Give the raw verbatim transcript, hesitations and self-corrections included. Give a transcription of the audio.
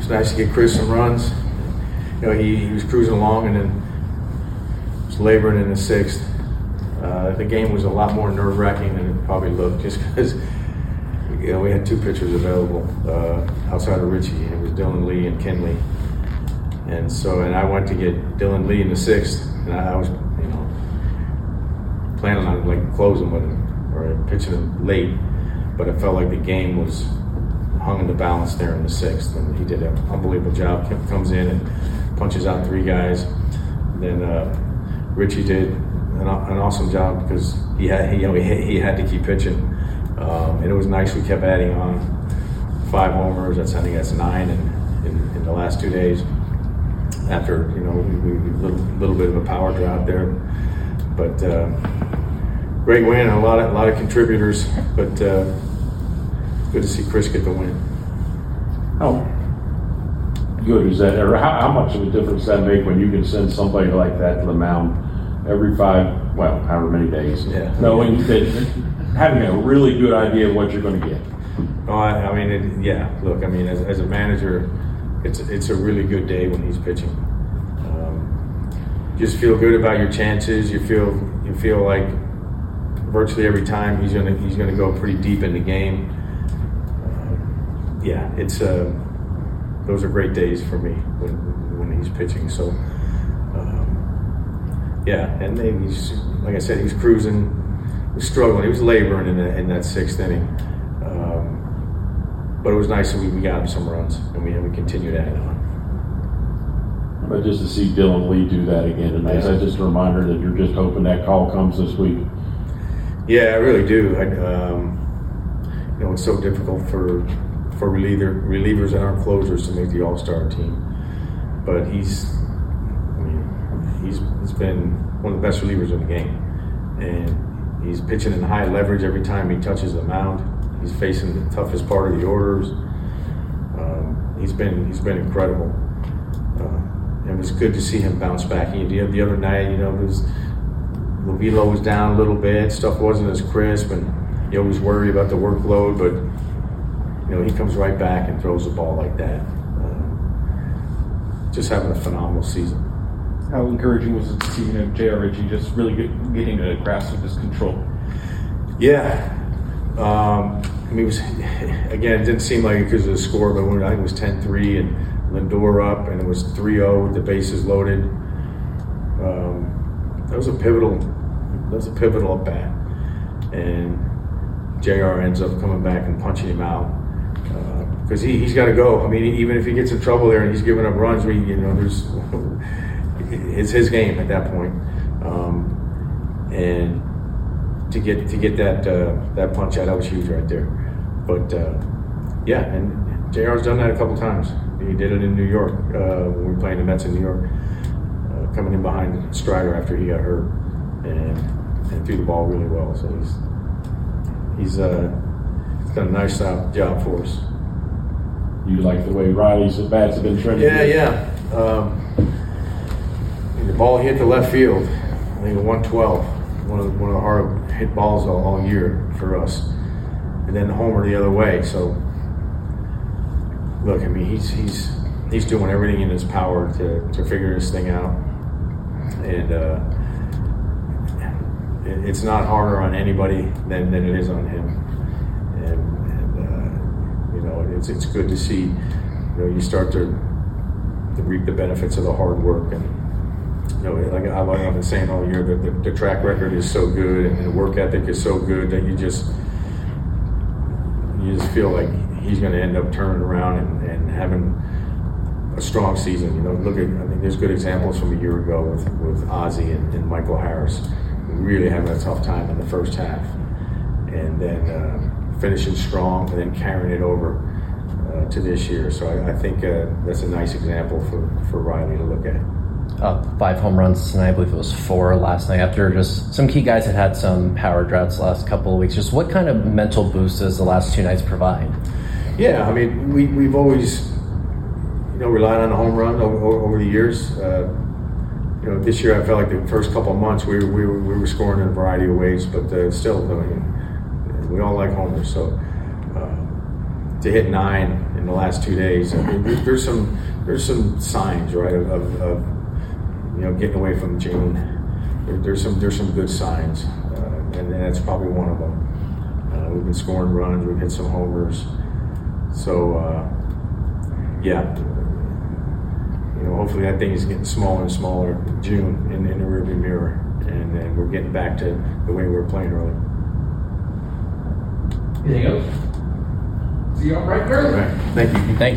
was nice to get Chris some runs. You know, he, he was cruising along and then was laboring in the sixth. Uh, the game was a lot more nerve-wracking than it probably looked, just because you know we had two pitchers available uh, outside of Richie. It was Dylan Lee and Kenley, and so and I went to get Dylan Lee in the sixth, and I, I was you know planning on like closing with him or pitching him late, but it felt like the game was hung in the balance there in the sixth, and he did an unbelievable job. Comes in and punches out three guys. And then uh, Richie did an, an awesome job because he had he, you know he, he had to keep pitching, um, and it was nice. We kept adding on five homers. That's I think that's nine in, in, in the last two days. After you know we, we little little bit of a power drought there, but uh, great win and a lot of a lot of contributors, but. Uh, Good to see Chris get the win. How good is that? Or how, how much of a difference does that make when you can send somebody like that to the mound every five, well, however many days, yeah. knowing that, having a really good idea of what you're going to get? Oh, I, I mean, it, yeah. Look, I mean, as, as a manager, it's it's a really good day when he's pitching. Um, just feel good about your chances. You feel you feel like virtually every time he's gonna he's gonna go pretty deep in the game. Yeah, it's uh, those are great days for me when when he's pitching. So, um, yeah, and then he's like I said, he was cruising, he was struggling, he was laboring in, the, in that sixth inning. Um, but it was nice that we, we got him some runs, and we we continued to add on. But just to see Dylan Lee do that again tonight, is that just a reminder that you're just hoping that call comes this week? Yeah, I really do. I, um, you know, it's so difficult for. for reliever, relievers that aren't closers to make the All-Star team. But he's, I mean, he's, he's been one of the best relievers in the game. And he's pitching in high leverage every time he touches the mound. He's facing the toughest part of the orders. Um, he's been he's been incredible. Uh, it was good to see him bounce back. He, the, the other night, you know, it was, the velo was down a little bit. Stuff wasn't as crisp, and you always worry about the workload, but you know, he comes right back and throws the ball like that. Um, just having a phenomenal season. How encouraging was it to see you know, J R. Ritchie just really get, getting a grasp of his control? Yeah. Um, I mean, it was, again, it didn't seem like it because of the score, but when I think it was ten three and Lindor up and it was three oh with the bases loaded. Um, that was a pivotal, that was a pivotal at bat. And J R ends up coming back and punching him out. Because uh, he, he's got to go. I mean, even if he gets in trouble there and he's giving up runs, we, you know, there's it's his game at that point. Um, and to get to get that uh, that punch out, that was huge right there. But uh, yeah, and J R's done that a couple times. He did it in New York uh, when we were playing the Mets in New York, uh, coming in behind Strider after he got hurt and and threw the ball really well. So he's he's. Uh, done a nice uh, job for us. You like the way Riley's bats have been trending? Yeah, yeah. Um, the ball hit the left field. I think one twelve, one of the, one of the hard hit balls all, all year for us. And then the homer the other way. So, look, I mean, he's he's he's doing everything in his power to, to figure this thing out. And uh, it, it's not harder on anybody than, than it is on him. And, and uh, you know, it's it's good to see. You know, you start to, to reap the benefits of the hard work, and you know, like I've been saying all year, that the, the track record is so good, and the work ethic is so good that you just you just feel like he's going to end up turning around and, and having a strong season. You know, look at I think there's good examples from a year ago with with Ozzie and, and Michael Harris, really having a tough time in the first half, and then. Uh, finishing strong and then carrying it over uh, to this year. So I, I think uh, that's a nice example for, for Riley to look at. Uh, five home runs tonight. I believe it was four last night after just some key guys had had some power droughts the last couple of weeks. Just what kind of mental boost does the last two nights provide? Yeah, I mean, we, we've always, you know, relied on the home run over, over the years. Uh, you know, this year I felt like the first couple of months we, we, were, we were scoring in a variety of ways, but uh, still, I mean, we all like homers, so uh, to hit nine in in the last two days. I mean, there, there's some there's some signs, right, of, of, of you know getting away from June. There, there's some there's some good signs, uh, and that's probably one of them. Uh, we've been scoring runs, we've hit some homers, so uh, yeah. You know, hopefully that thing is getting smaller and smaller in June in, in the rearview mirror, and then we're getting back to the way we were playing earlier. Anything else? See you all right, Thursday. All right. Thank you. Thank